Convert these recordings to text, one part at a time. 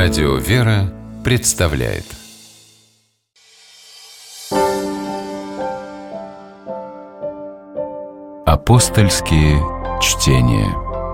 Радио «Вера» представляет Апостольские чтения.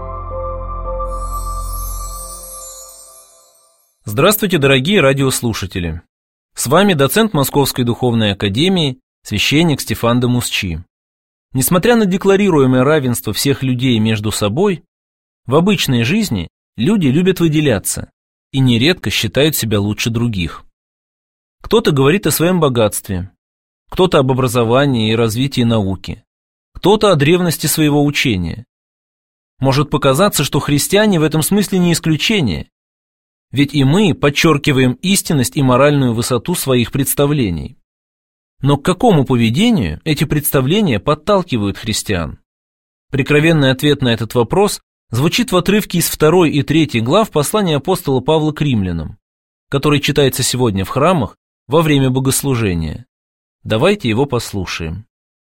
Здравствуйте, дорогие радиослушатели! С вами доцент Московской Духовной Академии, священник Стефан де Мусчи. Несмотря на декларируемое равенство всех людей между собой, в обычной жизни люди любят выделяться и нередко считают себя лучше других. Кто-то говорит о своем богатстве, кто-то об образовании и развитии науки, кто-то о древности своего учения. Может показаться, что христиане в этом смысле не исключение, ведь и мы подчеркиваем истинность и моральную высоту своих представлений. Но к какому поведению эти представления подталкивают христиан? Прикровенный ответ на этот вопрос звучит в отрывке из 2 и 3 глав послания апостола Павла к римлянам, который читается сегодня в храмах во время богослужения. Давайте его послушаем.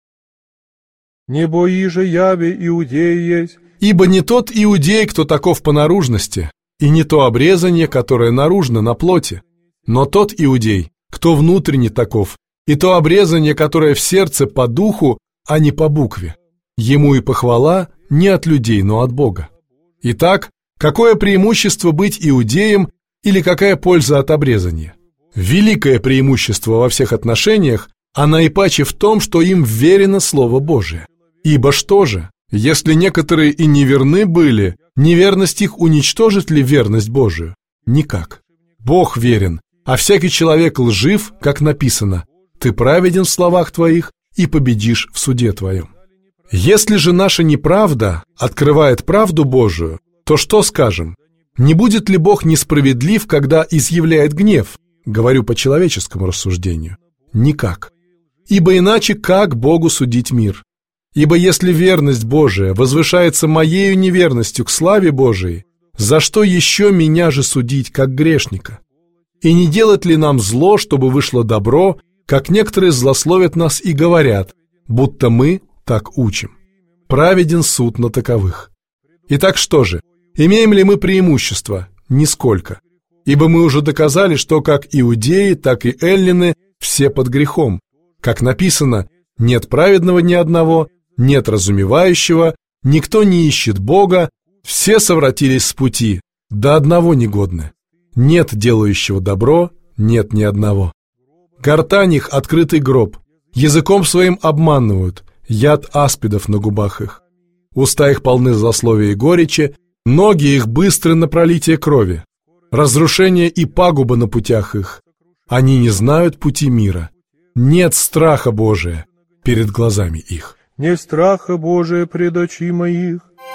«Не бои же яве иудеи есть, ибо не тот иудей, кто таков по наружности, и не то обрезание, которое наружно на плоти, но тот иудей, кто внутренне таков, и то обрезание, которое в сердце по духу, а не по букве. Ему и похвала не от людей, но от Бога. Итак, какое преимущество быть иудеем или какая польза от обрезания? Великое преимущество во всех отношениях, а наипаче в том, что им вверено Слово Божие. Ибо что же, если некоторые и неверны были, неверность их уничтожит ли верность Божию? Никак. Бог верен, а всякий человек лжив, как написано: «Ты праведен в словах твоих и победишь в суде твоем». Если же наша неправда открывает правду Божию, то что скажем? Не будет ли Бог несправедлив, когда изъявляет гнев? Говорю по человеческому рассуждению. Никак. Ибо иначе как Богу судить мир? Ибо если верность Божия возвышается моею неверностью к славе Божией, за что еще меня же судить, как грешника? И не делать ли нам зло, чтобы вышло добро, как некоторые злословят нас и говорят, будто мы так учим? Праведен суд на таковых. Итак, что же, имеем ли мы преимущество? Нисколько. Ибо мы уже доказали, что как иудеи, так и эллины все под грехом. Как написано: «Нет праведного ни одного, нет разумевающего, никто не ищет Бога, все совратились с пути, до одного негодны. Нет делающего добро, нет ни одного. Гортань их открытый гроб, языком своим обманывают, яд аспидов на губах их. Уста их полны злословия и горечи, ноги их быстры на пролитие крови. Разрушение и пагуба на путях их. Они не знают пути мира. Нет страха Божия перед глазами их». не страха Божия пред очи моих.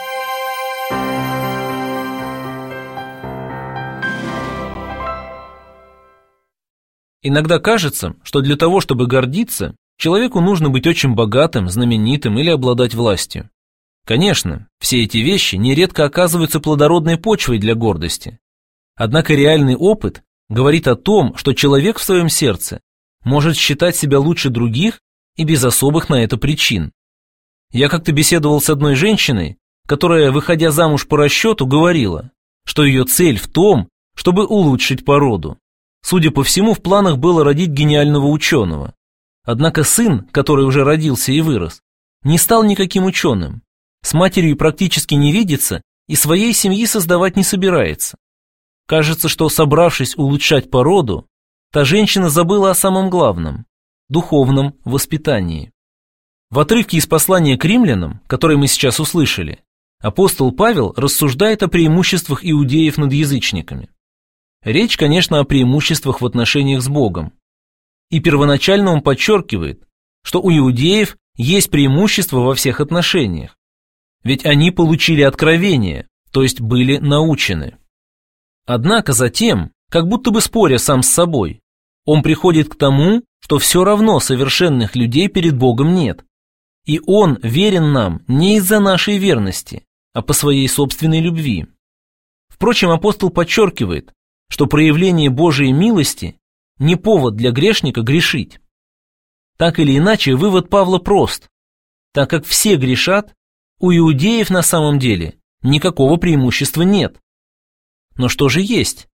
Иногда кажется, что для того, чтобы гордиться, человеку нужно быть очень богатым, знаменитым или обладать властью. Конечно, все эти вещи нередко оказываются плодородной почвой для гордости. Однако реальный опыт говорит о том, что человек в своем сердце может считать себя лучше других и без особых на это причин. Я как-то беседовал с одной женщиной, которая, выходя замуж по расчету, говорила, что ее цель в том, чтобы улучшить породу. Судя по всему, в планах было родить гениального ученого. Однако сын, который уже родился и вырос, не стал никаким ученым, с матерью практически не видится и своей семьи создавать не собирается. Кажется, что, собравшись улучшать породу, та женщина забыла о самом главном – духовном воспитании. В отрывке из послания к римлянам, который мы сейчас услышали, апостол Павел рассуждает о преимуществах иудеев над язычниками. Речь, конечно, о преимуществах в отношениях с Богом. И первоначально он подчеркивает, что у иудеев есть преимущество во всех отношениях, ведь они получили откровение, то есть были научены. Однако затем, как будто бы споря сам с собой, он приходит к тому, что все равно совершенных людей перед Богом нет, и Он верен нам не из-за нашей верности, а по своей собственной любви. Впрочем, апостол подчеркивает, что проявление Божией милости не повод для грешника грешить. Так или иначе, вывод Павла прост. Так как все грешат, у иудеев на самом деле никакого преимущества нет. Но что же есть?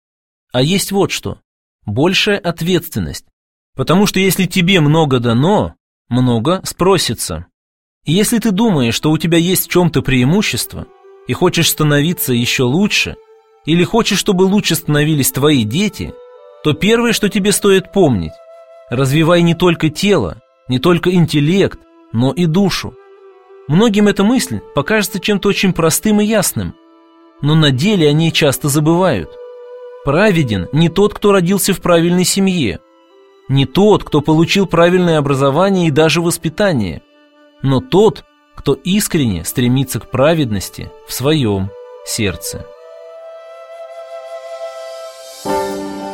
а есть вот что – большая ответственность. Потому что если тебе много дано, много спросится. И если ты думаешь, что у тебя есть в чем-то преимущество, и хочешь становиться еще лучше, или хочешь, чтобы лучше становились твои дети, то первое, что тебе стоит помнить – развивай не только тело, не только интеллект, но и душу. Многим эта мысль покажется чем-то очень простым и ясным, но на деле о ней часто забывают. Праведен не тот, кто родился в правильной семье, не тот, кто получил правильное образование и даже воспитание, но тот, кто искренне стремится к праведности в своем сердце.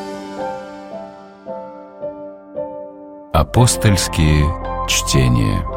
Апостольские чтения.